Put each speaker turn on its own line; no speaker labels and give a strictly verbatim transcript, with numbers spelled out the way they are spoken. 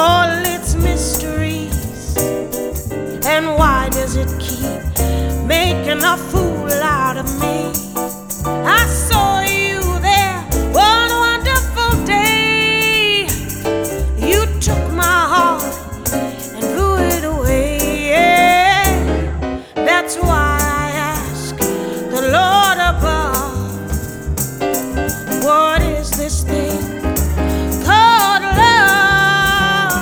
all its mysteries? And why does it keep making a fool out of me?